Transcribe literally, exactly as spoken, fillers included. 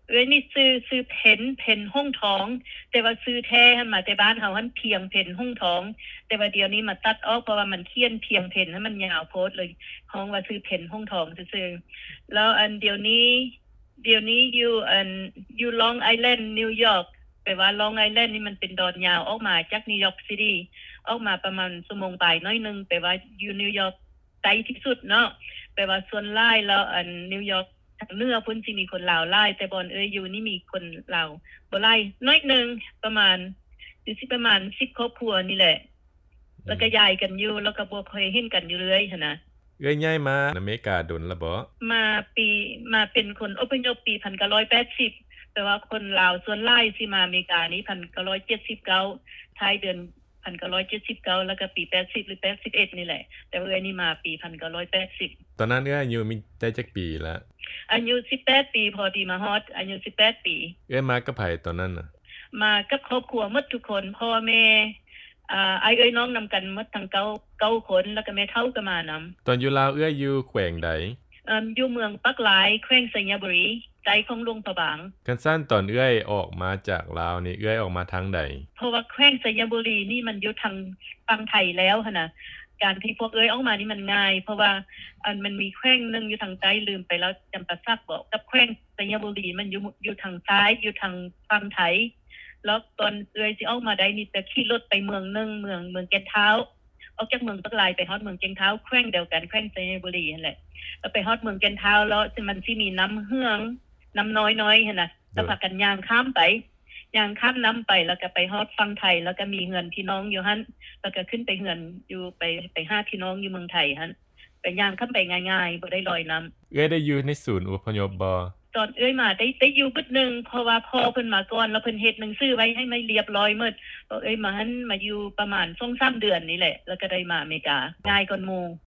เอ้ยนี่ซื้อซื้อเพนเพนห้องท้องแต่ว่าซื้อแท้หันมาแต่บ้านเฮาหันเพียงเพนห้องท้องแต่ว่าเดี๋ยวนี้มาตัดออกเพราะว่ามันเขียนเพียงเพนให้มันยาวโพดเลยห้องว่าซื้อเพนห้องท้องซื่อๆแล้วอันเดี๋ยวนี้เดี๋ยวนี้อยู่อันอยู่ลองไอแลนด์นิวยอร์กแปลว่าลองไอแลนด์นี่มันเป็นดอนยาวออกมาจากนิวยอร์กซิตี้ออกมาประมาณชั่วโมงบ่ายน้อยนึงแปลว่าอยู่นิวยอร์กไกลที่สุดเนาะแปลว่าส่วนหลายแล้วอันนิวยอร์กทางเหนือพุ่นสิมีคนลาวหลายแต่บอนเอ้ยอยู่นี่มีคนลาวบ่หลายน้อยนึงประมาณอยู่สิประมาณสิบครอบครัวนี่แหละแล้วก็ย้ายกันอยู่แล้วก็บ่ค่อยเห็นกันอยู่เลยหั่นน่ะเอ้ยย้ายมาอเมริกาดนแล้วบ่มาปีมาเป็นคนอพยพปีหนึ่งพันเก้าร้อยแปดสิบแต่ว่าคนลาวส่วนหลายสิมาอเมริกานี้หนึ่งพันเก้าร้อยเจ็ดสิบเก้าท้ายเดือนหนึ่งพันเก้าร้อยเจ็ดสิบเก้าแล้วก็ปีแปดสิบหรือแปดสิบเอ็ดนี่แหละแต่ว่าเอ้ยนี่มาปีหนึ่งพันเก้าร้อยแปดสิบตอนนั้นเอ้ยอายุมีได้จักปีแล้วอายุสิบแปดปีพอดีมาฮอดอายุสิบแปดปีเอ้ยมากับไผตอนนั้นน่ะมากับครอบครัวหมดทุกคนพ่อแม่อ่าอ้ายเอ้ยน้องนํากันหมดทั้งเก้า เก้าคนแล้วก็แม่เฒ่าก็มานําตอนอยู่ลาวเอ้ยอยู่แขวงใดเอ่ออยู่เมืองปักหลายแขวงสัญญบุรีใจของหลวงพระบางคันซั่นตอนเอ้ยออกมาจากลาวนี่เอ้ยออกมาทางใดเพราะว่าแขวงสัญญบุรีนี่มันอยู่ทางฝั่งไทยแล้วหั่นน่ะการที่พวกเอ้ยออกมานี่มันง่ายเพราะว่าอันมันมีแขวงนึงอยู่ทางใต้ลืมไปแล้วจำปาสักบอกกับแขวงสัญญบุรีมันอยู่อยู่ทางซ้ายอยู่ทางฝั่งไทยแล้วตอนเอ้ยสิออกมาได้นี่แต่ขี่รถไปเมืองนึงเมืองเมืองแก่นเท้าออกจากเมืองปักหลายไปฮอดเมืองแก่นเท้าแขวงเดียวกันแขวงสัญญบุรีนั่นแหละแล้วไปฮอดเมืองแก่นเท้าแล้วมันสิมีน้ำเฮืองน้ำน้อยๆหั่นน่ะแล้วพากันย่างข้ามไปย่างข้ามน้ําไปแล้วก็ไปฮอดฝั่งไทยแล้วก็มีเฮือนพี่น้องอยู่หั่นแล้วก็ขึ้นไปเฮือนอยู่ไปไปหาพี่น้องอยู่เมืองไทยหั่นไปย่างข้ามไปง่ายๆบ่ได้ลอยน้ําเอ้ยได้อยู่ในศูนย์อพยพบ่ตอนเอ้ยมาได้ได้อยู่บึดนึงเพราะว่าพ่อเพิ่นมาก่อนแล้วเพิ่นเฮ็ดหนังสือไว้ให้ไม่เรียบร้อยหมดเอ้ยมาหันมาอยู่ประมาณ สองถึงสาม เดือนนี่แหละแล้วก็ได้มาอเมริกาง่ายกว่าหมู่